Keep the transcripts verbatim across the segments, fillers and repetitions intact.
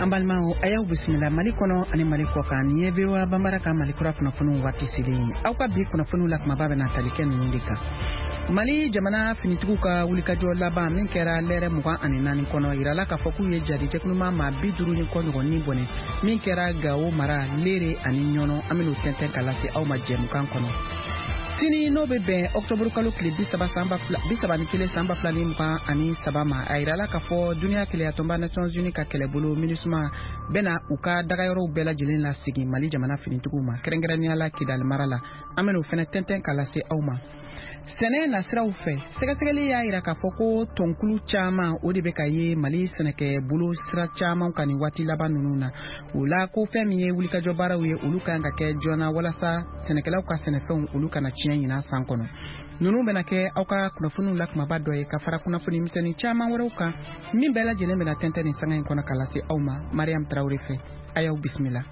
Ambalmao ayaw bismillah malikono ani maliko kan yebewa bambaraka malikura kuna funu wati sili au ka bi kuna funu lak mababe na taliken nundika Mali jamana finitugu ka wulikajo laba min kɛra lɛrɛ mugan ani naani kɔnɔ irala ka fɔ k'u ye jarijɛkunuma ma bi duuru ni kɔ ɲɔgɔn ni bɔnɛ min kɛra Gao mara Lere ani ɲɔnɔ an bɛn'o tɛntɛn ka lase aw ma jɛmukan kɔnɔ sini n'o bɛ bɛn octobre kalo tile bi saba sanba fila bi saba ni kelen sanba fila ni mugan ani saba ma a yirala ka fɔ duniya keleyatonba Nations Unies ka kɛlɛbolo MINUSMA bɛna u ka dagayɔrɔw bɛɛ lajɛlen la sigi Mali jamana finitugu ma kɛrɛnkɛrɛnnenya la Kidali mara la an bɛn'o fɛnɛ tɛntɛn ka lase aw ma sɛnɛ nasiraw fɛ sɛgɛsɛgɛli y'a yira k'a fɔ ko tɔnkulu caman o de bɛ ka ye Mali sɛnɛkɛ bolo sira caman kan ni waati laban ninnu na o la ko fɛn min ye wulikajɔ baaraw ye olu kan ka kɛ joona walasa sɛnɛkɛlaw ka sɛnɛfɛnw olu kana tiɲɛ ɲina san kɔnɔ ninnu bɛna kɛ aw ka kunnafoniw la kumaba dɔ ye ka fara kunnafoni misɛnnin caman wɛrɛw kan min bɛɛ lajɛlen bɛna tɛntɛn nin sanga in kɔnɔ ka lase aw ma Mariam Traoré fɛ a y'aw bisimila.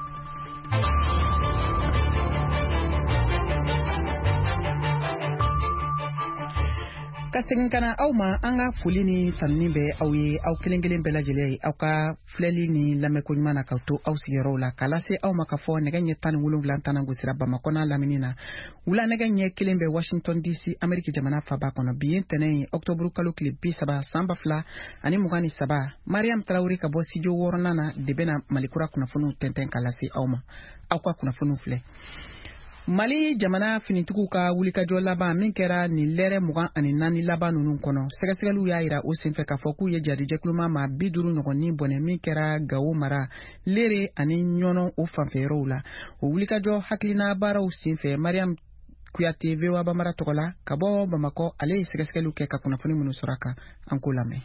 Ka segin kana aw ma an ka foli ni tanuni bɛ aw ye aw kelen kelen bɛɛ lajɛlen ye aw ka filɛli ni lamɛnko ɲuman na k'aw to aw sigiyɔrɔw la k'a lase aw ma ka fɔ nɛgɛ ɲɛ tan ni wolonwula tana gosira Bamakɔ n'a lamini na wula nɛgɛ ɲɛ kelen bɛ Washington D C Amérique jamana faba kɔnɔ bi ye ntɛnɛn ye octobre kalo tile bi saba san ba fila ani mugan ni saba Mariam Traoré ka bɔ studio wɔɔrɔnan na de bɛna malikura kunnafoniw tɛntɛn ka lase aw ma aw ka kunnafoniw filɛ. Mali jamana finitugu ka wulikajɔ laban min kɛra ni lɛrɛ mugan ani naani laban ninnu kɔnɔ sɛgɛsɛgɛliw y'a yira o senfɛ k'a fɔ k'u ye jarijɛkuluma ma bi duuru ɲɔgɔn ni bɔnɛ min kɛra Gao mara Lere ani ɲɔnɔ o fanfɛyɔrɔw la o wulikajɔ hakilina baaraw senfɛ Mariam Kuyate V O A Bambara tɔgɔ la ka bɔ Bamakɔ ale ye sɛgɛsɛgɛliw kɛ ka kunnafoni minnu sɔrɔ a kan an k'o lamɛn.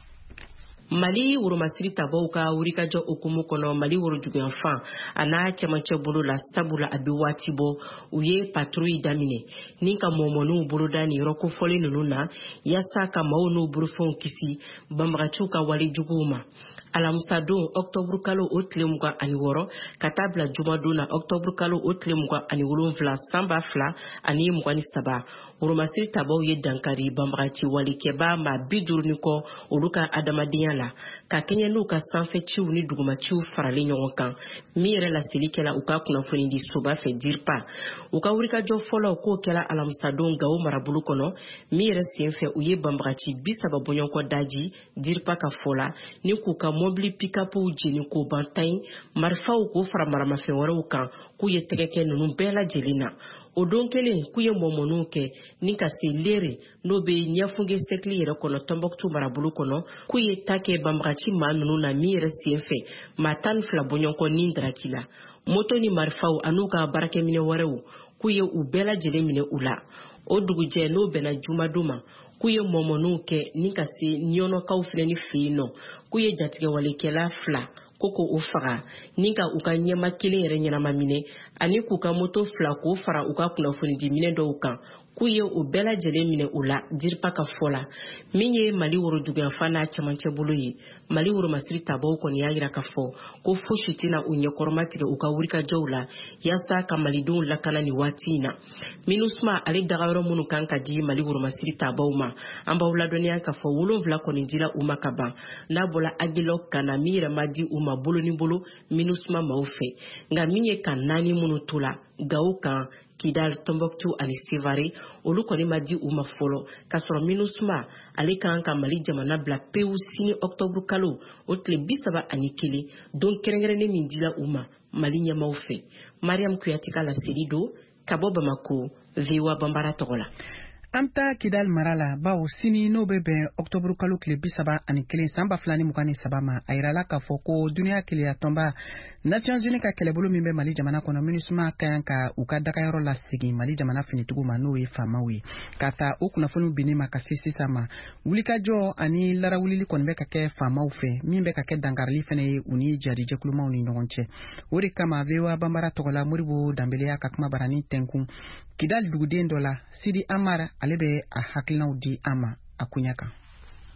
Mali Wurumasiri tabaw ka wurikajɔ okumu kɔnɔ Mali Wurujuguyan fan a n'a cɛmancɛ bolo la sabula a bɛ waati bɔ u ye patrouille daminɛ ni ka mɔmɔniw boloda ni yɔrɔ kofɔlen ninnu na yasa ka maaw n'u burufɛnw kisi banbagaciw ka walejuguw ma. Alamisa don octobre kalo o tile mugan ani wɔɔrɔ ka taa bila jumadon na octobre kalo o tile mugan ani wolonwula san ba fila ani mugan ni saba Wurumasiri tabaw ye dankari banbagaci walikɛba ma bi duuru ni kɔ olu ka adamadenya la ka kɛɲɛ n'u ka sanfɛciw ni dugumaciw faralen ɲɔgɔn kan min yɛrɛ laseli kɛla u ka kunnafoni di soba fɛ DIRPA u ka wurikajɔ fɔlɔ k'o kɛla alamisa don Gao marabolo kɔnɔ min yɛrɛ senfɛ u ye banbagaci bi saba bɔɲɔgɔnkɔ daji DIRPA ka fɔ la ni k'u ka mobili pick-upw jeni k'o bantan marifaw k'o fara maramafɛn wɛrɛw kan k'u ye tɛgɛkɛ ninnu bɛɛ lajɛlen na o don kelen k'u ye mɔmɔniw kɛ ni ka se Lere n'o bɛ ɲɛfunge sɛkili yɛrɛ kɔnɔ Tɔnbɔkutu marabolo kɔnɔ k'u ye ta kɛ banbagaci maa ninnu na min yɛrɛ senfɛ maa tan ni fila bɔɲɔgɔnkɔ ni daraki la moto ni marifaw an'u ka baarakɛminɛ wɛrɛw k'u ye u bɛɛ lajɛlen minɛ u la o dugujɛ n'o bɛnna jumadon ma k'u ye mɔmɔniw kɛ ni ka se ɲɔnɔkaw filɛ ni fɛ yen nɔ k'u ye jatigɛwalekɛla fila ko k'o faga ni ka u ka ɲɛma kelen yɛrɛ ɲɛnama minɛ ani k'u ka moto fila k'o fara u ka kunnafoni di minɛ dɔw kan k'u ye u bɛɛ lajɛlen minɛ u la DIRPA ka fɔ la min ye Mali Wurujuguyan fan n'a cɛmancɛ bolo ye Mali Wurumasiri tabaw kɔni y'a yira k'a fɔ ko fosi tɛna u ɲɛkɔrɔma tigɛ u ka wurikajɔw la yasa ka malidenw lakana ni waati in na MINUSMA ale dagayɔrɔ minnu kan ka di Mali Wurumasiri tabaw ma an b'aw ladɔnniya k'a fɔ wolonwula kɔni dira u ma ka ban n'a bɔla Agilɔ kana min yɛrɛ ma di u ma bolo ni bolo MINUSMA maaw fɛ nka min ye ka naani minnu to la Gao kan Kidal Tɔnbɔkutu ani Sevare olu kɔni ma di u ma fɔlɔ ka sɔrɔ MINUSMA ale kan ka Mali jamana bila pewu sini octobre kalo o tile bi saba ani kelen don kɛrɛnkɛrɛnnen min dila u ma Mali ɲɛmaw fɛ Mariam Kuyate ka laseli don ka bɔ Bamako V O A Bambara tɔgɔ la. An bɛ Kidali mara la bawo sini n'o bɛ bɛn octobre kalo tile bi saba ani kelen san ba fila ni mugan ni saba ma a yirala k'a fɔ ko duniya keleyatɔnba Nations Unies ka kɛlɛbolo min bɛ Mali jamana kɔnɔ MINUSMA ka kan ka u ka dagayɔrɔ la segin Mali jamana finitugu ma n'o ye faamaw ye ka taa o kunnafoniw binni ma ka se sisan ma wulikajɔ ani larawulili kɔni bɛ ka kɛ faamaw fɛ min bɛ ka kɛ dankarili fana ye u ni jarijɛkulumaw ni ɲɔgɔn cɛ o de kama V O A Bambara tɔgɔ la Moribo Danbele y'a ka kuma barani tɛnkun Kidali duguden dɔ la Sidi Amara ale bɛ a hakilinaw di an ma a kunya kan.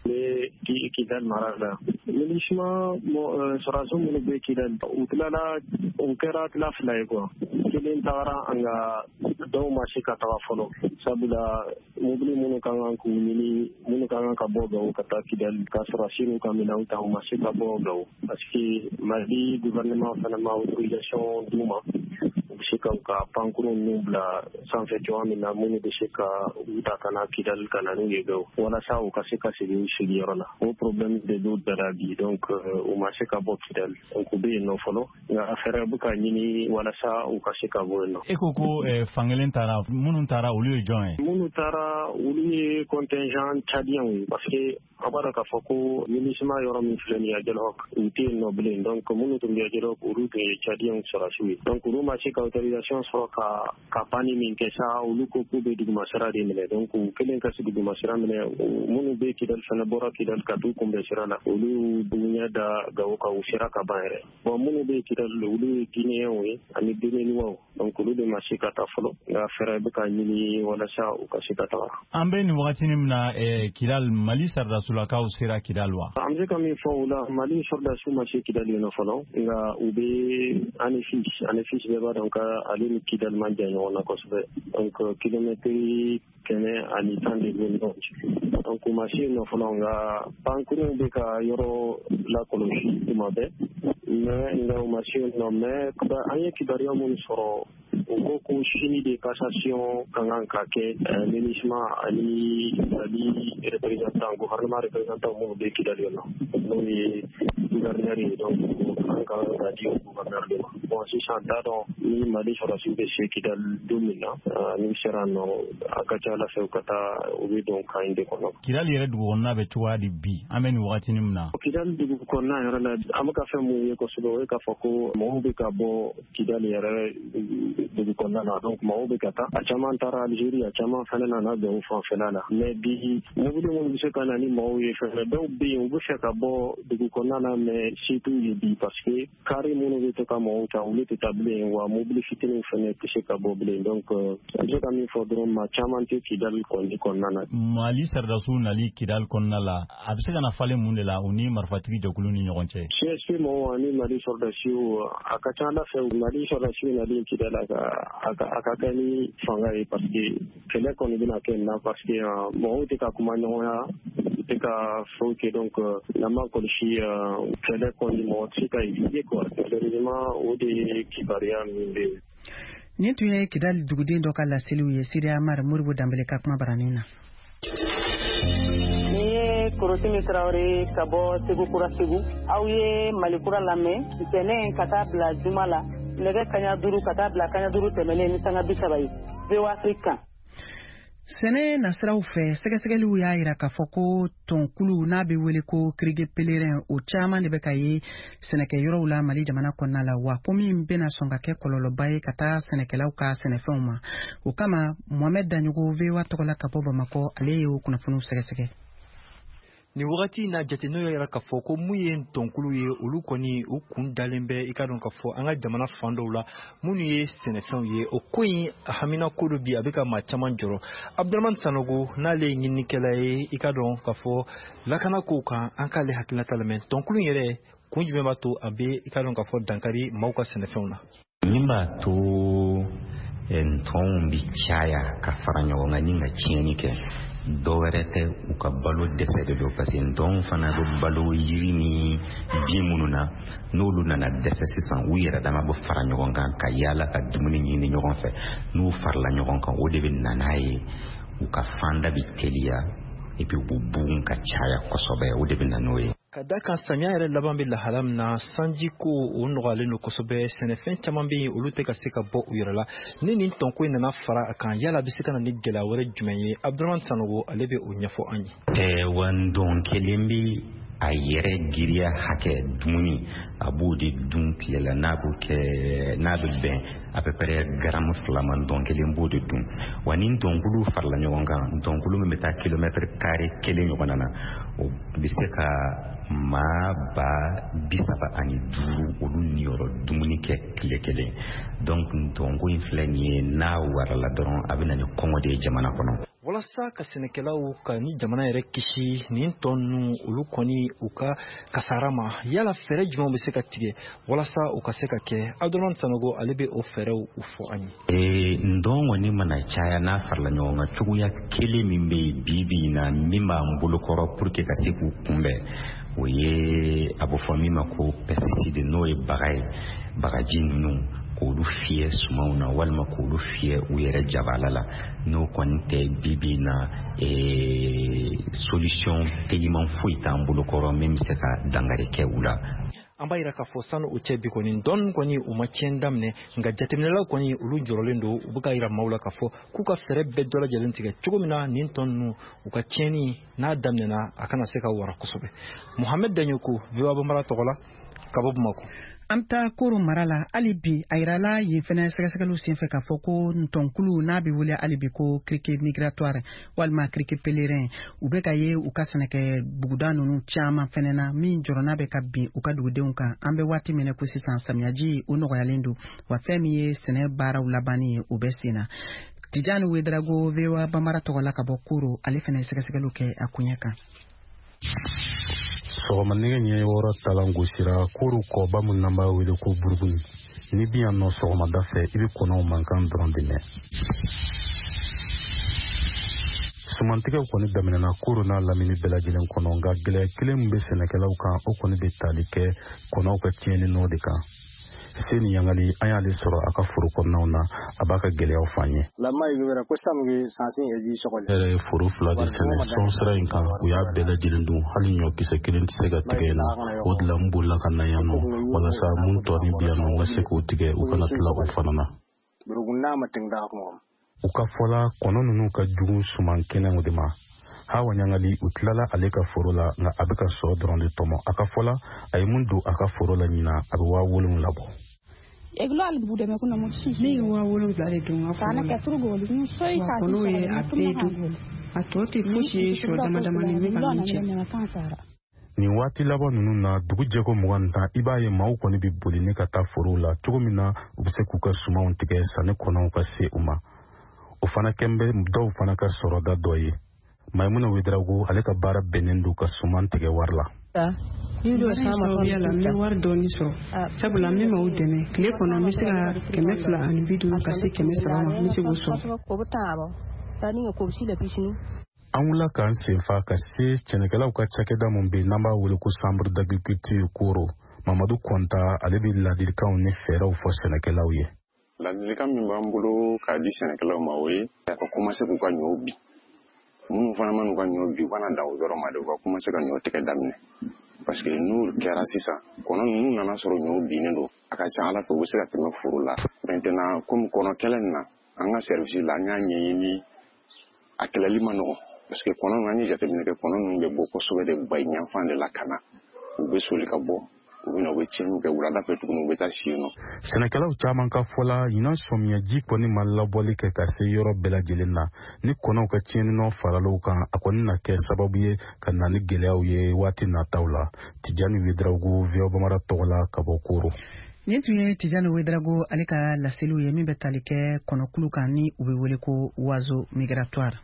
ne ki Kidal marala milishma mo sarazo mo be Kidal utlala onkera tla flay ko kelen tawara anga do ma shika tawa folo sabula mobili mono kanga ku mini mono kanga ka boga kata Kidal kasra shinu kamina uta ma shika boga parce que mali gouvernement fana ma autorisation duma shika ka pankuru nubla sanfe joami na mono de shika uta kana Kidal kana ngego wala sa o kasika sigi sigi yorala o problème de l'eau de la vie donc o ma shika bo Kidal donc be no folo nga affaire buka nyini wala sa o kasika bo no ekoko fangelen tara munu tara olu join munu tara olu contingent tchadien parce que abara ka foko minisma yoro min fleni ya jelok uti no blin donc munu tumbi ya jelok uru te tchadien sera sui donc uru ma shika autorisation so ka ka pani min kesa olu ko ko be digma sera de mele donc kelen ka sigi digma sera mele munu be Kidal fana bora Kidal ka tu kumbe sera la olu dunya da gawo ka usira ka bayre bon munu be Kidal olu guinéen we ani guinéen wo donc olu de ma shika ta folo nga fere be ka nyini wala sa o ka shika ta ambe ni wakati ni mna Kidal Mali sarda sulaka usira Kidal wa amje kami fo la Mali sarda su ma shi Kidal no folo nga ube ani fish ani fish be ba donc ali ni Kidal manja no na ko sbe donc kilomètre kene ani tande ni donc donc ma shi no folo nga pankuru be ka yoro la koloshi imabe mais nga ma shi no me ba anye kibario mun soro beaucoup fini de cassation kangan kake ministre ali ali représentant gouvernement représentant mo be Kidal no no ni gouverneur donc encore radio gouverneur de bon si chanta donc ni Mali sera sur de Kidal domina ni serano akacha la fe kata obi donc inde kono Kidal yere du wonna be tuwa di bi amen wakati nimna Kidal du konna yara la amaka fe mu ye ko sudo e ka foko mo be ka bo Kidal yere du konna na donc mo be kata achama tara Algeria achama fana na do fa fana mais bi mo bi mo bi se kana ni mo ye fe do bi o bu se ka bo du konna na mais surtout bi parce que carré mo be to ka mo ta o le tabler wa mobilité ni fene que se ka bo ble donc je ka mi fodron ma chama te Kidal kondi konna na Mali sarda su nali Kidal konna la abse kana fale mun de la oni marfatigi jokulu ni nyogonche c'est ce mo ani Mali sarda su akacha la fe Mali sarda su nali Kidal aka aka ni fangai parce que kele koni bina kenna parce que mo te ka kuma nyoya te ka foke donc la ma ko shi kele koni mo tsika idie quoi heureusement o de kibaria minde ni tuye Kidal duguden do kala selu ye Syria mar murbu dambele ka kuma baranina ni Korosimi Traoré kabo Segu Kura Segu awye Malikura lame tene kata bla jumala lege kanya duru kata bla kanya duru temele ni sanga bisabai be wa Afrika sene nasraw fe sɛgɛsɛgɛliw y'a yira k'a fɔ ko tɔnkulu n'a bɛ wele ko kirige pelerin o caman de bɛ ka ye sɛnɛkɛyɔrɔw la Mali jamana kɔnɔna la wa ko min bɛna sɔn ka kɛ kɔlɔlɔba ye ka taa sɛnɛkɛlaw ka sɛnɛfɛnw ma o kama Mohamed Danyogo V O A tɔgɔ la ka bɔ Bamako ale y'o kunnafoniw sɛgɛsɛgɛ ni wagati na jateminɛw yɛrɛ ka fɔ ko mun ye tɔnkulu ye olu kɔni u kun dalen bɛ i ka dɔn ka fɔ an ka jamana fan dɔw la minnu ye sɛnɛfɛnw ye o ko in hamina ko dɔ bi a bɛ ka maa caman jɔrɔ Abdramane Sanogo n'ale ye ɲininikɛla ye i ka dɔn ka fɔ lakana kow kan an k'ale hakilinata lamɛn tɔnkulu yɛrɛ kun jumɛn b'a to a bɛ i ka dɔn ka fɔ dankari maaw ka sɛnɛfɛnw na. min b'a to ntɔnw bi caya ka fara ɲɔgɔn kan ni ka tiɲɛni kɛ dɔwɛrɛ tɛ u ka balo dɛsɛ de don parce que ntɔnw fana bɛ balo yiri ni bin minnu na n'olu nana dɛsɛ sisan u yɛrɛ dama bɛ fara ɲɔgɔn kan ka yaala ka dumuni ɲini ɲɔgɔn fɛ n'u farala ɲɔgɔn kan o de bɛ na n'a ye u ka fanda bɛ teliya et puis u bɛ bugun ka caya kosɛbɛ o de bɛ na n'o ye. Ka da kan samiya yɛrɛ laban bɛ lahala min na sanji ko o nɔgɔyalen don kosɛbɛ sɛnɛfɛn caman bɛ yen olu tɛ ka se ka bɔ u yɛrɛ la ni nin tɔnko in nana fara a kan yala bɛ se ka na ni gɛlɛya wɛrɛ jumɛn ye Abdramane Sanogo ale bɛ o ɲɛfɔ an ye. ɛɛ wa ndɔn kelen bɛ a yɛrɛ giriya hakɛ dumuni a b'o de dun tile la n'a b'o kɛ n'a bɛ bɛn à peu près garamu fila ma ndɔn kelen b'o de dun wa ni ndɔnkulu farala ɲɔgɔn kan ndɔnkulu min bɛ taa kilomètre carré kelen ɲɔgɔn na o bɛ se ka maa ba bi saba ani duuru olu niyɔrɔ dumuni kɛ tile kelen donc ndɔnko in filɛ nin ye n'a warala dɔrɔn a bɛ na ni kɔngɔ de ye jamana kɔnɔ. walasa ka sɛnɛkɛlaw ka ni jamana yɛrɛ kisi nin tɔn ninnu olu kɔni u ka kasara ma yala fɛɛrɛ jumɛn bɛ se ka tigɛ walasa u ka se ka kɛ Abdurahman Sanogo ale bɛ o fɛɛrɛw u fɔ an ye. ee ndɔn kɔni mana caya n'a farala ɲɔgɔn kan cogoya kelen min bɛ yen bi bi in na min b'an bolokɔrɔ pour que ka se k'u kunbɛn o ye a bɛ fɔ min ma ko pesticide n'o ye baga ye bagaji ninnu k'olu fiyɛ sumanw na walima k'olu fiyɛ u yɛrɛ jabala la n'o kɔni tɛ bi bi in na solution teliman foyi t'an bolokɔrɔ min bɛ se ka dankari kɛ u la. An b'a yira k'a fɔ sanu o cɛ bi kɔni dɔɔni kɔni u ma tiɲɛ daminɛ nka jateminɛlaw kɔni olu jɔrɔlen don u bɛ ka yira maaw la k'a fɔ k'u ka fɛɛrɛ bɛɛ dɔ lajɛlen tigɛ cogo min na nin tɔn ninnu u ka tiɲɛni n'a daminɛna a kana se ka wara kosɛbɛ. Mohamed Danyoku V O A Banbara tɔgɔ la ka bɔ Bamako. An taa Koro mara la hali bi a yirala yen fɛnɛ sɛgɛsɛgɛliw senfɛ k'a fɔ ko ntɔnkulu n'a bɛ wele hali bi ko criquet migratoire walima criquet pèlerin u bɛ ka ye u ka sɛnɛkɛ buguda ninnu caman fɛnɛ na min jɔrɔna bɛ ka bin u ka dugudenw kan an bɛ waati min ko sisan samiyaji o nɔgɔyalen don wa fɛn min ye sɛnɛ baaraw labanni ye o bɛ sen na. Tijani Wedrago V O A Banbara tɔgɔ la ka bɔ Koro ale fɛnɛ sɛgɛsɛgɛliw kɛ a kuɲɛ kan. Sɔgɔma nɛgɛ ɲɛ wɔɔrɔ talan gosira Koro kɔba mun n'an b'a wele ko Burubuni ni bi yan nɔ sɔgɔmada fɛ i bɛ kɔnɔw mankan dɔrɔn de mɛn. Sumantigɛw kɔni daminɛna Koro n'a lamini bɛɛ lajɛlen kɔnɔ nka gɛlɛya kelen min bɛ sɛnɛkɛlaw kan o kɔni bɛ tali kɛ kɔnɔw ka tiɲɛni nɔ de kan. Seni yangali an y'ale sɔrɔ a ka foro kɔnɔnaw na a b'a ka gɛlɛyaw f'an ye. Yɛrɛ ye foro fila de sɛnɛ sɔn sira in kan u y'a bɛɛ lajɛlen dun hali ɲɔ kisɛ kelen tɛ se ka tigɛ yen nɔ o de la n bolila ka na yan nɔ walasa mun tɔɔni bi yan nɔ n ka se k'o tigɛ u kana tila o fana na. U ka fɔla kɔnɔ ninnu ka jugu suman kɛnɛw de ma. Hawa Nyangali u tilala ale ka foro la nka a bɛ ka sɔrɔ dɔrɔn de tɔmɔ a ka fɔla a ye mun don a ka foro la ɲina a bɛ waa wolonwula labɔ. Ne ye waa wolonwula de don n ka foro la wa kɔnɔw ye a bɛɛ dun a tɔ tɛ fosi ye sɔ dama dama ni min b'a ni cɛ. Nin waati laban ninnu na dugu jɛko mugan ni tan i b'a ye maaw kɔni bɛ boli ne ka taa forow la cogo min na u bɛ se k'u ka sumanw tigɛ sanni kɔnɔw ka se u ma o fana kɛn bɛ dɔw fana ka sɔrɔda dɔ ye. Maimuna Wedrago ale ka baara bɛnnen don ka suman tigɛ wari la. Ni do sama yala n bɛ wari dɔɔni sɔrɔ sabula n bɛ maaw dɛmɛ tile kɔnɔ n bɛ se ka kɛmɛ fila ani bi duuru ka se kɛmɛ saba ma n bɛ se k'o sɔrɔ. An wulila k'an senfa ka se sɛnɛkɛlaw ka cakɛda mun bɛ n'an b'a wele ko Chambre d'agriculture Koro. Mamadu Konta ale bɛ ladilikanw ni fɛɛrɛw fɔ sɛnɛkɛlaw ye. Ladilikan min b'an bolo k'a di sɛnɛkɛlaw ma o ye ka commencer k'u ka ɲɔw bin. Minnu fana ma n'u ka ɲɔ bi u kana dan o dɔrɔn ma de u ka commencer ka ɲɔ tigɛ daminɛ parce que n'u kɛra sisan kɔnɔ ninnu nana sɔrɔ ɲɔ binnen don a ka ca Ala fɛ u bɛ se ka tɛmɛ foro la maintenant comme kɔnɔ kɛlɛ in na an ka service la an y'a ɲɛɲini a kɛlɛli ma nɔgɔn parce que kɔnɔ ninnu an ye jateminɛ kɛ kɔnɔ ninnu bɛ bɔ kosɛbɛ de ba ɲɛfan de la ka na u bɛ soli ka bɔ u bɛ na u bɛ tiɲɛniw kɛ wulada fɛ tuguni u bɛ taa si yen nɔ. Sɛnɛkɛlaw caman ka fɔla ɲinan sɔmiyaji kɔni ma labɔli kɛ ka se yɔrɔ bɛɛ lajɛlen na ni kɔnɔw ka tiɲɛninɔ faralaw kan a kɔni na kɛ sababu ye ka na ni gɛlɛyaw ye waati nataw la. Tijani Wedrago V O A Banbara tɔgɔ la ka bɔ Koro. Nin tun ye Tijani Wedrago ale ka laseliw ye min bɛ tali kɛ kɔnɔkulu kan ni u bɛ wele ko oiseau migratoire.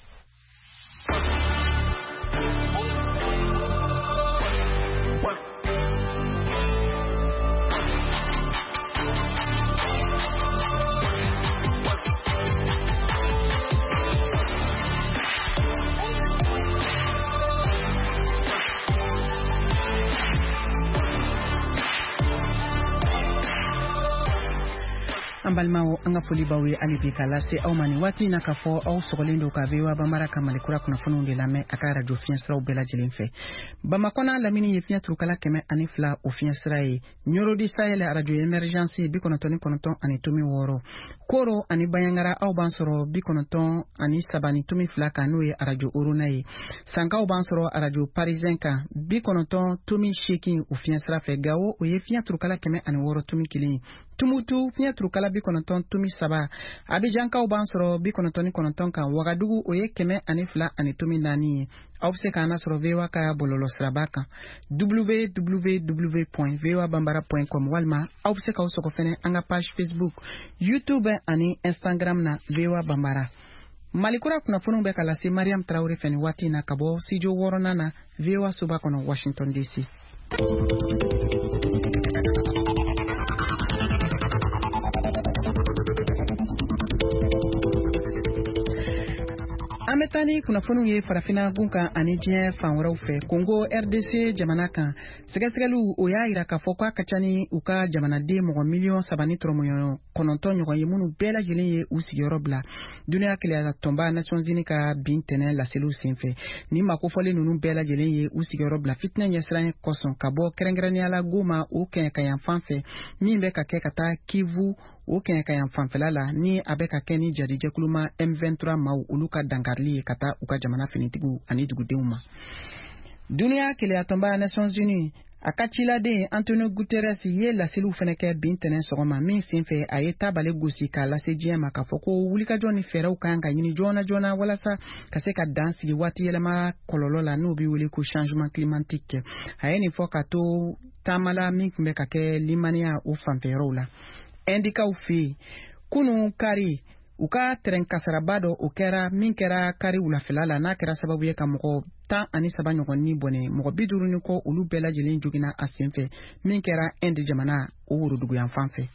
An balimaw an ka foli b'aw ye hali bi k'a lase aw ma nin waati in na k'a fɔ aw sɔgɔlen don ka V O A Banbara ka Malikura kunnafoniw de lamɛn a ka radio fiɲɛ siraw bɛɛ lajɛlen fɛ. Bamakɔ n'a lamini ye fiɲɛ turukala kɛmɛ ani fila o fiɲɛ sira ye. Ɲorodi Sahel radio émergence bi kɔnɔntɔn ni kɔnɔntɔn ani tomi wɔɔrɔ. Koro ani Bayangara aw b'an sɔrɔ bi kɔnɔntɔn ani saba ni tomi fila kan n'o ye radio Orona ye. Sankaw b'an sɔrɔ radio Parisien kan bi kɔnɔntɔn tomi seegin o fiɲɛ sira fɛ. Gawo o ye fiɲɛ turukala kɛmɛ ani wɔɔrɔ tomi kelen. Tumutu fiɲɛ turukala bi kɔnɔntɔn tomi saba. Abijankaw b'an sɔrɔ bi kɔnɔntɔn ni kɔnɔntɔn kan. Wagadugu o ye kɛmɛ ani fila ani tomi naani ye. Aw bɛ se k'an sɔrɔ V O A ka bɔlɔlɔ siraba kan w w w point v o a banbara point com walima aw bɛ se k'aw sɔgɔ fɛnɛ an ka page Facebook, YouTube ani Instagram na V O A Banbara. Malikura kunnafoniw bɛ ka lase Mariam Traoré fɛ nin waati na ka bɔ studio wɔɔrɔnan na V O A soba kɔnɔ Washington D C. An bɛ taa ni kunnafoniw ye farafina gun kan ani diɲɛ fan wɛrɛw fɛ. Congo R D C jamana kan sɛgɛsɛgɛliw o y'a yira k'a fɔ k'a ka ca ni u ka jamanaden mɔgɔ miliyɔn saba ni tɔrɔmɔɲɔ kɔnɔntɔn ɲɔgɔn ye minnu bɛɛ lajɛlen ye u sigiyɔrɔ bila duniya kelenya tɔnba Nations Unies ka bin tɛnɛ laseliw senfɛ. Ni makofɔlen ninnu bɛɛ lajɛlen ye u sigiyɔrɔ bila fitinɛ ɲɛsiran kɔsɔn ka bɔ kɛrɛnkɛrɛnnenya la Goma o kɛɲɛ ka yan fan fɛ min bɛ ka kɛ ka taa Kivu o kɛɲɛ ka yan fanfɛla la ni a bɛ ka kɛ ni jadijɛkuluma M vingt-trois maaw olu ka dankarili ye ka taa u ka jamana finitigiw ani dugudenw ma. Duniya kelenya tɔnba Nations Unies a ka ciladen Antonio Guterres ye laseliw fɛnɛ kɛ bin tɛnɛ sɔgɔma min senfɛ a ye tabale gosi k'a lase diɲɛ ma k'a fɔ ko wulikajɔ ni fɛɛrɛw kan ka ɲini joona joona walasa ka se ka dan sigi waati yɛlɛma kɔlɔlɔ la n'o bɛ wele ko changement climatique. A ye nin fɔ ka to taamala min tun bɛ ka kɛ limaniya o fanfɛyɔrɔw la. Indikaw fɛ yen kunun kari u ka terɛn kasaraba dɔ o kɛra min kɛra kari wulafɛla la n'a kɛra sababu ye ka mɔgɔ tan ani saba ɲɔgɔn ni bɔnɛ mɔgɔ bi duuru ni kɔ olu bɛɛ lajɛlen joginna a senfɛ min kɛra Inde jamana o woroduguyan fan fɛ.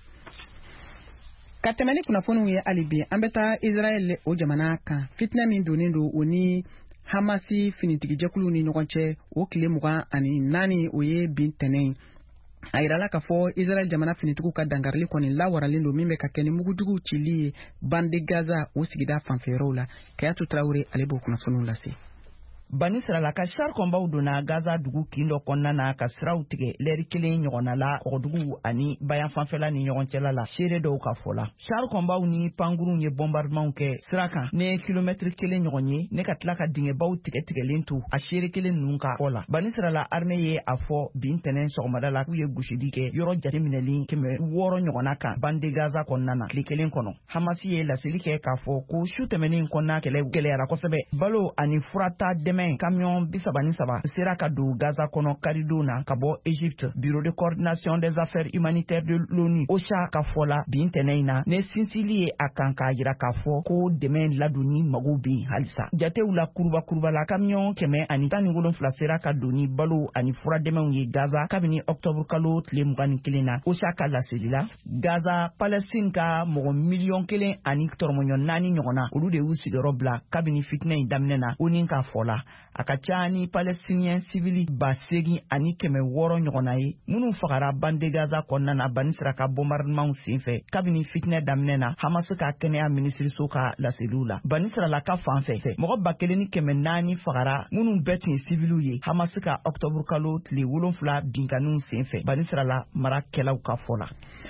Ka tɛmɛ ni kunnafoniw ye hali bi an bɛ taa Israel o jamana kan fitinɛ min donnen don o ni Hamasi finitigijɛkuluw ni ɲɔgɔn cɛ o tile mugan ani naani o ye bin tɛnɛ. A yirala k'a fɔ Israel jamana finitigiw ka dangarili kɔni lawaralen don min bɛ ka kɛ ni mugujuguw cili ye bande Gaza o sigida fanfɛyɔrɔw la. Kayatu Traoré ale b'o kunnafoniw lase. Bani sirala ka char kɔnbaw donna Gaza dugu kin dɔ kɔnɔna na ka siraw tigɛ lɛri kelen ɲɔgɔnna la ɔgɔdugu ani bayan fanfɛla ni ɲɔgɔn cɛla la seere dɔw ka fɔ la. Char kɔnbaw ni panguruw ye bombardement kɛ sira kan ne kilomètre kelen ɲɔgɔn ye ne ka tila ka dingɛbaw tigɛ tigɛlen to a seere kelen ninnu ka fɔ la. Bani sirala armée ye a fɔ bin tɛnɛ sɔgɔmada la k'u ye gosili kɛ yɔrɔ jateminɛli kɛmɛ wɔɔrɔ ɲɔgɔnna kan bande Gaza kɔnɔna na tile kelen kɔnɔ. Hamasi ye laseli kɛ k'a fɔ ko su tɛmɛnen kɔnɔna kɛlɛ gɛlɛyara kosɛbɛ. Balo ani furata dɛmɛ camion bisaba ni saba sera ka don Gaza kɔnɔ karidon na ka bɔ Egypte. Bureau de coordination des affaires humanitaires de l'ONU OCHA ka fɔ la bin tɛnɛ in na ne sinsili ye a kan k'a yira k'a fɔ ko dɛmɛ ladonni mago bɛ halisa. Jatew la kuruba kuruba la camion kɛmɛ ani tan ni wolonfila sera ka don ni balo ani fura dɛmɛw ye Gaza kabini octobre kalo tile mugan ni kelen na. OCHA ka laseli la Gaza Palestine ka mɔgɔ miliyɔn kelen ani tɔrɔmɔɲɔ naani ɲɔgɔnna olu de y'u sigiyɔrɔ bila kabini fitinɛ in daminɛ na ONU ka fɔ la. A ka ca ni palestinien civili ba segin ani kɛmɛ wɔɔrɔ ɲɔgɔnna ye minnu fagara bande Gaza kɔnɔna na Bani sira ka bombardement senfɛ kabini fitinɛ daminɛ na Hamas ka kɛnɛya minisiriso ka laseliw la. Bani sira la ka fan fɛ mɔgɔ ba kelen ni kɛmɛ naani fagara minnu bɛɛ tun ye civiliw ye Hamas ka octobre kalo tile wolonfila binkanniw senfɛ Bani sira la marakɛlaw ka fɔ la.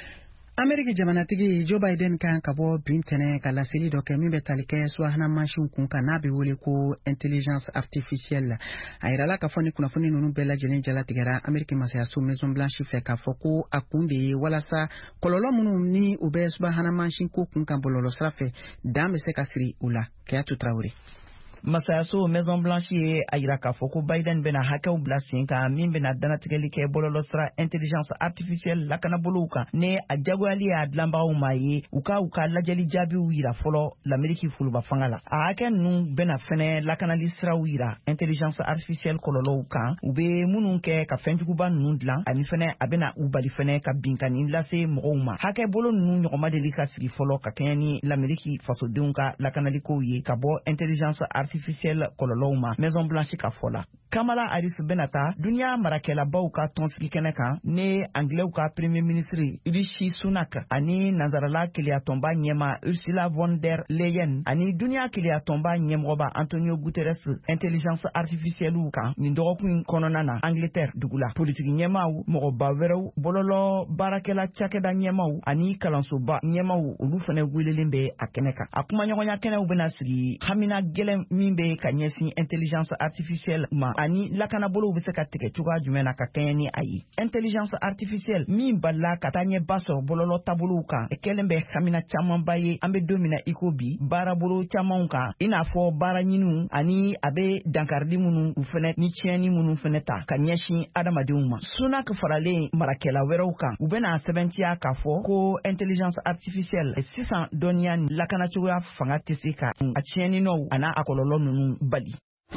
Ameriki jamanatigi Joe Biden kan ka bɔ bin tɛnɛ ka laseli dɔ kɛ min bɛ tali kɛ subahana mansinw kun kan n'a bɛ wele ko intelligence artificielle. A yirala k'a fɔ ni kunnafoni ninnu bɛɛ lajɛlen jalatigɛra Ameriki masayaso Maison Blanche fɛ k'a fɔ ko a kun de ye walasa kɔlɔlɔ minnu ni u bɛ subahana mansin ko kun kan bɔlɔlɔ sira fɛ dan bɛ se ka siri u la. Kayatu Traoré. Masayaso Maison Blanche ye a yira k'a fɔ ko Biden bɛna hakɛw bila sen kan min bɛna danatigɛli kɛ bɔlɔlɔsira intelligence artificielle lakanabolow kan ne a jagoyali y'a dilanbagaw ma ye u ka u ka lajɛli jaabiw yira fɔlɔ l'Ameriki fuluba fanga la. A hakɛ ninnu bɛna fɛnɛ lakanali siraw yira intelligence artificielle kɔlɔlɔw kan u bɛ minnu kɛ ka fɛnjuguba ninnu dilan ani fɛnɛ a bɛna u bali fɛnɛ ka binkani lase mɔgɔw ma. Hakɛ bolo ninnu ɲɔgɔnma deli ka sigi fɔlɔ ka kɛɲɛ ni l'Ameriki fasodenw ka lakanaliko ye ka bɔ intelligence artificielle kɔlɔlɔw ma Maison Blanche ka fɔ la. Kamala Harris bɛnata duniya marakɛlabaw ka tɔnsigi kɛnɛ kan ne anglɛw ka premier ministre Rishi Sunak ani nanzarala keleyatɔnba ɲɛma Ursula von der Leyen ani duniya keleyatɔnba ɲɛmɔgɔba Antonio Guterres intelligence artificielle kan nin dɔgɔkun kɔnɔna na Angleterre dugu la. Politiki ɲɛmaw mɔgɔba wɛrɛw bɔlɔlɔ baarakɛla cakɛda ɲɛmaw ani kalansoba ɲɛmaw olu fɛnɛ welelen bɛ a kɛnɛ kan. A kumaɲɔgɔnya kɛnɛw bɛna sigi hamina gɛlɛn min be ka ɲɛsin intelligence artificielle ma ani lakanabolow be se ka tigɛ cogoya jumɛn na ka kɛɲɛ ni a ye. Intelligence artificielle min balila ka taa ɲɛ ba sɔrɔ bɔlɔlɔ taabolow kan kɛlen bɛ hamina camanba ye an be don min na i ko bi baarabolo camanw kan i n'a fɔ baara ɲiniw ani a be dankaridi minnu u fɛnɛ ni tiɲɛni minnu fɛnɛ ta ka ɲɛsin adamadenw ma. Sunak faralen marakɛla wɛrɛw kan u bena sɛbɛntiya k'a fɔ ko intelligence artificielle sisan dɔnniya ni lakanacogoya fanga tɛ se ka a tiɲɛninɔw a n'a a kɔlɔlɔ ninnu bali.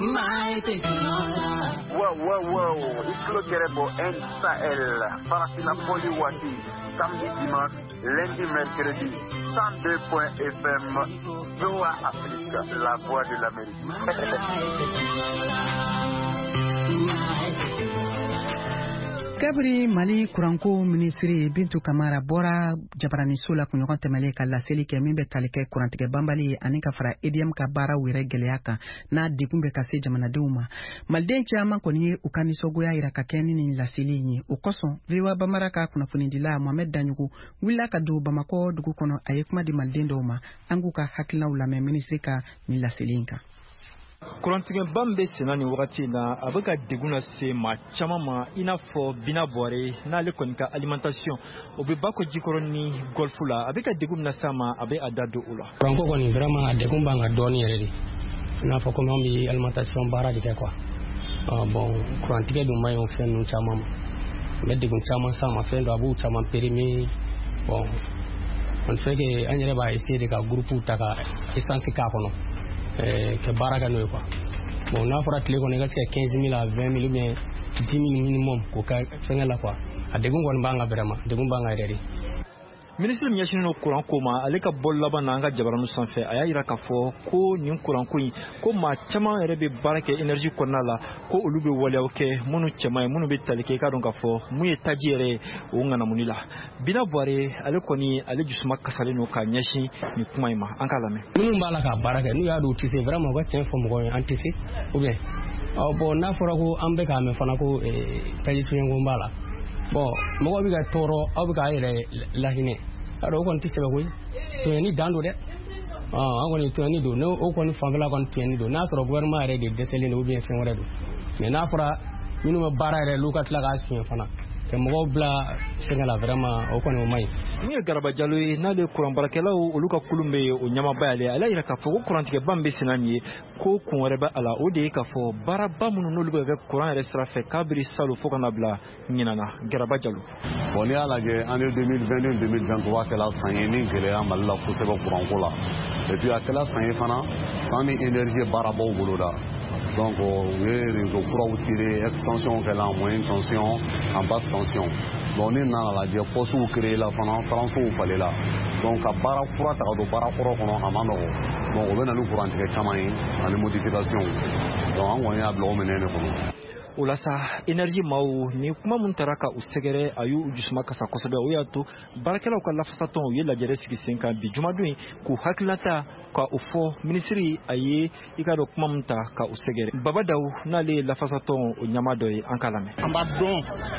Wow, wow, wow. Iklo Kerebo N Sahel. Parafina Poli Wati. Samedi, dimanche, lundi, mercredi. cent deux point F M. Doha Afrique. La voix de l'Amérique. Kabri Mali kuranko ministri Bintu Kamara bɔra jabaraniso la kunɲɔgɔn tɛmɛlen ka laseli kɛ min bɛ tali kɛ kurantigɛ banbali ani ka fara E D M ka baaraw yɛrɛ gɛlɛya kan n'a degun bɛ ka se jamanadenw ma. Maliden caman kɔni ye u ka nisɔngoya yira ka kɛ ni nin laseli in ye. O kosɔn V O A Bambara ka kunnafonidila Mohamed Danyogo wulila ka don Bamako dugu kɔnɔ a ye kuma di maliden dɔw ma an k'u ka hakilinaw lamɛn ministri ka nin laseli in kan. Kurantigɛban bɛ senna ni wagati na a bɛ ka degun lase maa caman ma i n'a fɔ Bina Bɔre n'ale kɔni ka alimentation o bɛ Bako Jikɔrɔ ni Golfu la a bɛ ka degun min lase a ma a bɛ a da don o la. Kuranko kɔni vraiment a degun b'an kan dɔɔni yɛrɛ de i n'a fɔ komi an bɛ alimentation baara de kɛ quoi bon kurantigɛ dun man ɲi o fɛn ninnu caman ma n bɛ degun caman s'a ma fɛn dɔ a b'u caman périmer bon on fait que an yɛrɛ b'a essayer de ka groupe ta ka essence k'a kɔnɔ. Que baraka no quoi bon n'a fɔra tile kɔnɔ i ka se ka quinze mille à vingt mille ou bien dix mille minimum k'o ka fɛngɛ la quoi a degun kɔni b'an kan vraiment degun b'an kan yɛrɛ de. Ministre min ɲɛsinnen don kuranko ma ale ka bɔli laban na an ka jabaranu sanfɛ a y'a yira k'a fɔ ko nin kuranko in ko maa caman yɛrɛ bɛ baara kɛ énergie kɔnɔna la ko olu bɛ waleyaw kɛ minnu cɛman ye minnu bɛ tali kɛ i k'a dɔn k'a fɔ mun ye taji yɛrɛ ye o ŋanamuni la. Bina Bɔre ale kɔni ale dusuma kasalen don ka ɲɛsin nin kuma in ma an k'a lamɛn. Minnu b'a la ka baara kɛ n'u y'a dɔn u tɛ se vraiment u ka tiɲɛ fɔ mɔgɔw ye an tɛ se ou bien ɔ bon n'a fɔra ko an bɛ k'a mɛn fana ko taji suɲɛko b'a la bon mɔgɔw bɛ ka tɔɔrɔ aw bɛ k'a yɛrɛ lahinɛ. Alors on tɛ se ka koyi tuyɛni dan don dɛ an kɔni tuyɛni don ne o kɔni fanfɛla kɔni tuyɛni don n'a sɔrɔ gouvernement yɛrɛ de dɛsɛlen don ou bien fɛn wɛrɛ don mais n'a fɔra minnu bɛ baara yɛrɛ l'u ka tila k'a suɲɛ fana ka mɔgɔw bila fɛngɛ la vraiment o kɔni o man ɲi. Min ye Garaba Jalo ye n'ale kuranbaarakɛlaw olu ka kulun bɛ o ɲamaba y'ale ale yira k'a fɔ ko kurantigɛba min bɛ senna nin ye ko kun wɛrɛ bɛ a la o de ye k'a fɔ baaraba minnu n'olu bɛ kɛ kuran yɛrɛ sira fɛ kabiri salon fo ka na bila ɲinana Garaba Jalo. Bon n'i y'a lajɛ année deux mille vingt deux deux mille vingt trois kɛla san ye min gɛlɛya Mali la kosɛbɛ kuranko la et puis a kɛla san ye fana san min énergie baarabaw boloda. Donc, il y a des réseaux pour tirer extension qu'elle a en moyenne tension, en basse tension. Donc, on est dans la dièse, pour se créer la France où il fallait là. Donc, à part pour ta para pour on a mano. Donc, on a nous pour entrer chamaï, en les modifications. Donc, on a bloqué mener le o la sa énergie maaw ni kuma mun tara ka u sɛgɛrɛ a y'u jusuma kasa kosɛbɛ o y'a to baarakɛlaw ka lafasatɔn u ye lajɛrɛ sigi sen kan bi jumadon in k'u hakilinata ka o fɔ minisiri a ye i ka dɔn kuma mun ta ka u sɛgɛrɛ Baba Daw n'ale ye lafasatɔn o ɲama dɔ ye an k'a lamɛn. An b'a dɔn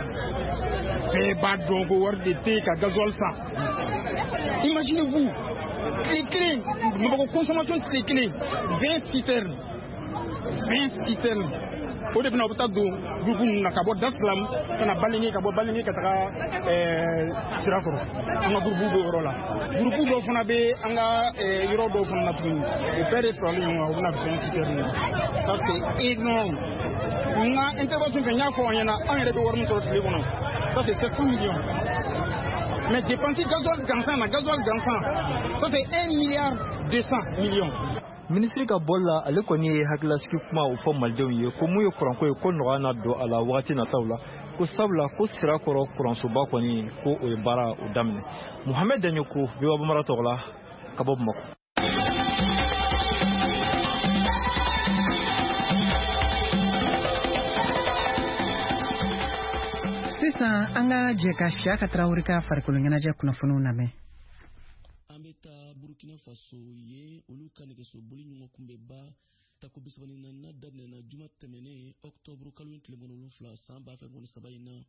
bɛɛ b'a dɔn ko wari de tɛ ka gasoil san imaginez-vous tile kelen Bamakɔ consommation tile kelen vingt citernes vingt citernes o de bɛna u bɛ taa don groupe ninnu na ka bɔ Dasalam ka na Balengue ka bɔ Balengue ka taga Sirakɔrɔ an ka groupe b'o yɔrɔ la groupe dɔw fana bɛ an ka yɔrɔ dɔw fana na tuguni o bɛɛ de faralen ɲɔgɔn kan u bɛna vingt citernes ça c'est énorme n ka intervention fɛ n y'a fɔ an ɲɛna an yɛrɛ bɛ wari min sɔrɔ tile kɔnɔ ça c'est sept cents millions mais dépenser gasoil gansan na gasoil gansan ça c'est un milliard deux cents millions. Ministri ka bɔl la ale kɔni ye hakilasigi kuma o fɔ malidenw ye ko mun ye kuranko ye ko nɔgɔya na don a la wagati nataw la ko sabula ko Sirakɔrɔ kuransoba kɔni ko o ye baara o daminɛ. Mohamed Danyoko V O A Bambara tɔgɔ la ka bɔ Bamako. Sisan an ka jɛ ka Siyaka Tarawele ka farikolo ɲɛnajɛ kunnafoniw lamɛn. An bɛ taa Burkina Faso ye olu ka nɛgɛso boli ɲɔgɔn kunbɛ ba tako bisabani na daminɛna juma tɛmɛnen octobre kalo tile wolonwula san ba fɛ saba in na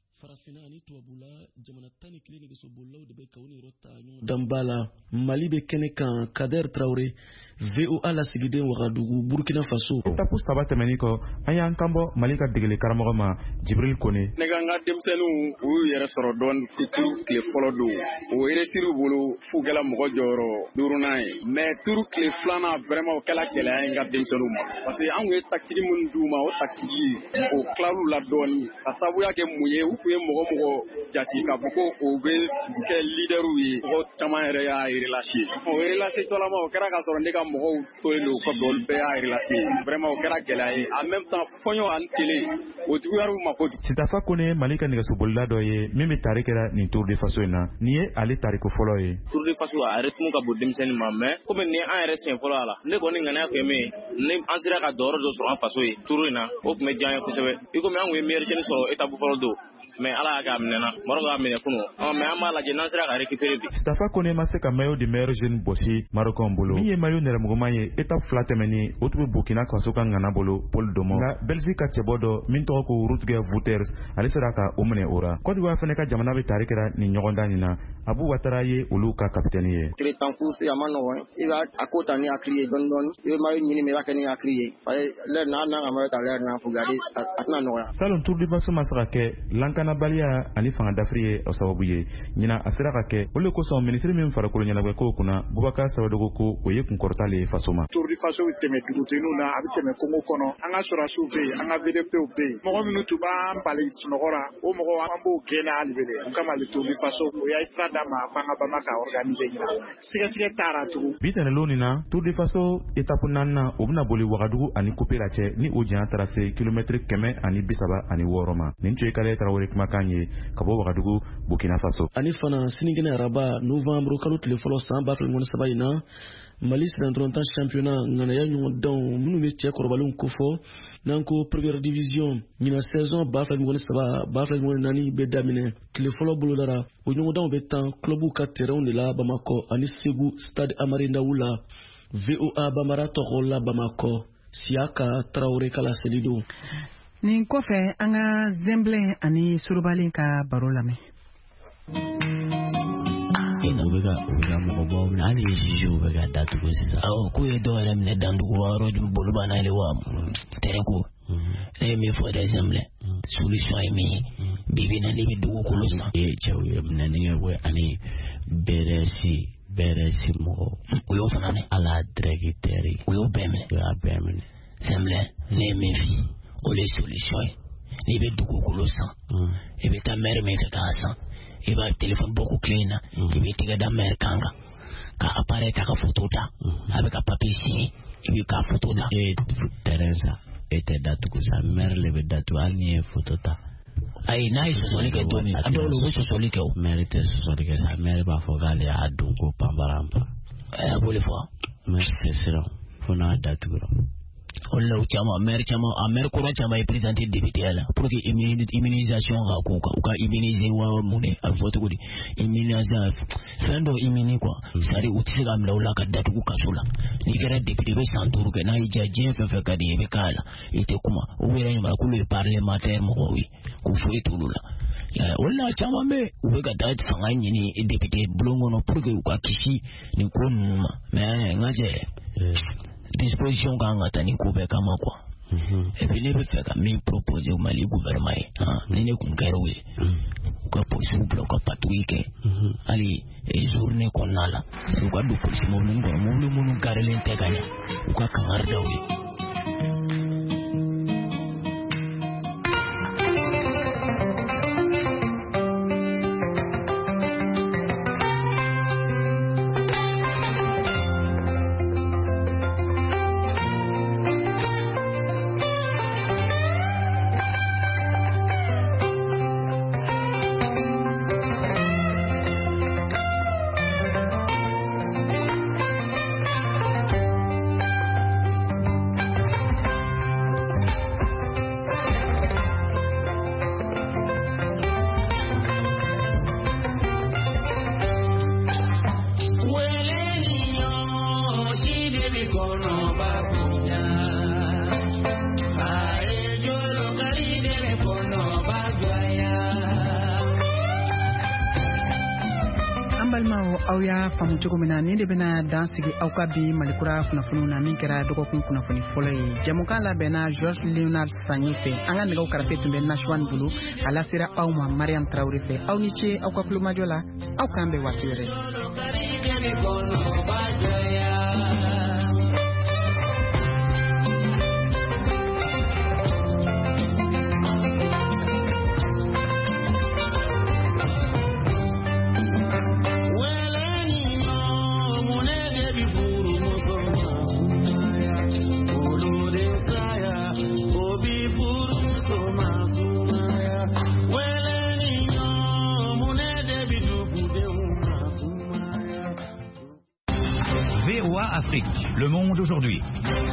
farafina ani tubabula jamana tan ni kelen nɛgɛso bolilaw de bɛ kaw ni yɔrɔ ta ɲɔgɔn danbala mali bɛ kɛnɛ kan Kader Traoré V O A lasigiden Wagadugu Burkina Faso. Etapu saba tɛmɛni kɔ an y'an kanbɔ Mali ka degeli karamɔgɔ ma Jibril Kone. Ne ka n ka denmisɛnninw u y'u yɛrɛ sɔrɔ dɔɔni turu tile fɔlɔ don o eresiriw bolo f'u kɛla mɔgɔ jɔyɔrɔ duurunan ye mais turu tile filanan vraiment o kɛla gɛlɛya ye n ka denmisɛnninw ma parce que an kun ye tactique minnu d'u ma o tactique o tilal'u la dɔɔni ka sabuya kɛ mun ye u tun ye mɔgɔ mɔgɔ jati k'a fɔ ko o bɛ kɛ leaderw ye mɔgɔ caman yɛrɛ y'a relâché o relâché tɔlama o kɛra k'a sɔrɔ ne ka mɔgɔw tolen don kɔfɛ olu bɛɛ y'a relâché vraiment o kɛra gɛlɛya ye en même temps fɔɲɔ ani télé o juguyar'u ma kojugu. Sitafa Kone Mali ka nɛgɛsobolila dɔ ye min bɛ tari kɛra nin Tour de Faso in na nin ye ale tariko fɔlɔ ye. Tour de Faso a rythme ka bon denmisɛnnin ma mais comme ni an yɛrɛ siɲɛ fɔlɔ a la ne kɔni ŋaniya fɛ min ni an sera ka dɔyɔrɔ dɔ sɔrɔ an faso ye Tour in na o tun bɛ diya n ye kosɛbɛ i komi an kun ye meilleur jeune sɔrɔ étape fɔlɔ don mais ala y'a kɛ a minɛna Maroc y'a minɛ kunun mais an b'a lajɛ n'an sera ka récupérer bi. Sitafa Kone ma se ka maillot de meilleur jeune bɔsi Marocain bolo min ye maillot nɛrɛmuguma ye étape fila tɛmɛni o tun bɛ Burkina Faso ka ŋana bolo Paul Domo nka Belgique ka cɛbɔ dɔ min tɔgɔ ko Rutger Wouters ale sera ka o minɛ o ra Côte d'Ivoire fana ka jamana bɛ tari kɛra nin ɲɔgɔndan nin na Abu Watara ye olu ka kapitɛni ye. Tile tan course a ma nɔgɔn i b'a a ko ta ni hakili ye dɔɔni dɔɔni i bɛ maillot ɲini mais i b'a kɛ ni hakili ye l'heure n'a n'a ka maillot ta l'heure n'a faut garder a tɛna nɔgɔya. Salon Tour de Faso ma se ka kɛ lankanabaliya ani fanga dafiri ye o sababu ye ɲina a sera ka kɛ o de kosɔn minisiri min farikolo ɲɛnabɔkow kunna Boubacar Samadogo ko o ye kunkɔrɔtali ye faso ma. Tour de Faso bɛ tɛmɛ dugutiniw na a bɛ tɛmɛ Congo kɔnɔ an ka sɔrɔsiw bɛ yen an ka V D P bɛ yen mɔgɔ minnu tun b'an bali sunɔgɔ la o mɔgɔ an b'o gɛn hali bi dɛ o kama le Tour de Faso o y'a sira d'a ma k'an ka bama ka organiser ɲina sɛgɛsɛgɛ taara tugun. bi tɛnɛnlen nin na Tour de Faso étape naaninan o bɛna boli Wagadugu ani Kupera cɛ ni o janya taara se kilomètre kɛmɛ ani bi saba ani wɔɔrɔ ma nin tun ye Kale Tarawele kumakan ye ka bɔ Wagadugu Burkina Faso. Ani fana sinikɛnɛ araba novembre kalo tile fɔlɔ san ba fila ni saba in na Mali sirantorontan championnat ŋanaya ɲɔgɔndanw minnu bɛ cɛ kɔrɔbalenw kofɔ n'an ko première division ɲina saison ba fila ni saba ba fila ni naani bɛ daminɛ tile fɔlɔ bolodara o ɲɔgɔndanw bɛ tan clubw ka terrainw de la Bamakɔ ani Segu stade Amari Ndaw la V O A Bambara tɔgɔ la Bamakɔ Siaka Traoré kala seli don. Nin kɔfɛ an ka Zemblin ani Surubalen ka baro lamɛn. u bɛ ka u bɛ ka mɔgɔ bɔ minɛ hali juge u bɛ ka datugu sisan awɔ k'u ye dɔw yɛrɛ minɛ dandugu yɔrɔ jugu bolo banna ye wa terrain ko ne ye min fɔ dɛ Zemblin solution ye min ye bi bi na ne bɛ dugukolo san ee cɛw ye minɛni kɛ ko ani bɛrɛsi bɛrɛsi mɔgɔ o y'o fana minɛ ala directeur o y'o bɛɛ minɛ o y'a bɛɛ minɛ Zemblin ne ye min f'i ye o de ye solution ye n'i bɛ dugukolo san i bɛ taa maire min fɛ k'a san i b'a téléphone bɔ ko clé in na i bɛ tigɛ da maire kan kan ka appareil ta ka photo ta a bɛ ka papier signer i bɛ ka photo da e terrain sa e tɛ datugu sa maire le bɛ datugu hali n'i ye photo ta ayi n'a ye sɔsɔli kɛ don a dɔw la u bɛ sɔsɔli kɛ o maire tɛ sɔsɔli kɛ sa maire b'a fɔ k'ale y'a dun ko panbaranpa a b'o de fɔ maire tɛ siran fo n'a datugura o la caman maire caman a maire kɔrɔ caman ye présenté député la pour que immunisation ka k'u kan u ka immuniser wa mun de a bɛ fɔ cogo di immunisation fɛn dɔ immuni quoi c'est-à-dire u tɛ se ka minɛ u la ka datugu kaso la n'i kɛra député i bɛ san duuru kɛ n'a y'i diya diɲɛ fɛn fɛn ka di i bɛ k'a la i tɛ kuma u yɛrɛ ɲuman k'olu ye parlementaire mɔgɔw ye k'u foyi t'olu la o la caman bɛ u bɛ ka taa fanga ɲini député bulon kɔnɔ pour que u ka kisi nin ko ninnu ma mais n ka jɛ disposition kan ka taa nin ko bɛɛ kama quoi et puis ne bɛ fɛ ka min proposer au Mali gouvernement ye ni ne kun kɛra o ye u ka policiers bila u ka patrouille kɛ hali journée kɔnɔna la u ka don polisi mobili kɔnɔ mobili minnu garelen tɛ ka ɲɛ u ka kangari da u ye. aw y'a faamu cogo min na nin de bena dan sigi aw ka bi malikura kunnafoniw na min kɛra dɔgɔkun kunnafoni fɔlɔ ye jamukan labɛnna george leonard sanyi fɛ an ka nɛgɛw karafe tun bɛ nashwan bolo a lasera aw ma mariam tarawure fɛ aw ni ce aw ka kulomajɔ la aw k'an bɛn waati wɛrɛ. Afrique, le monde aujourd'hui.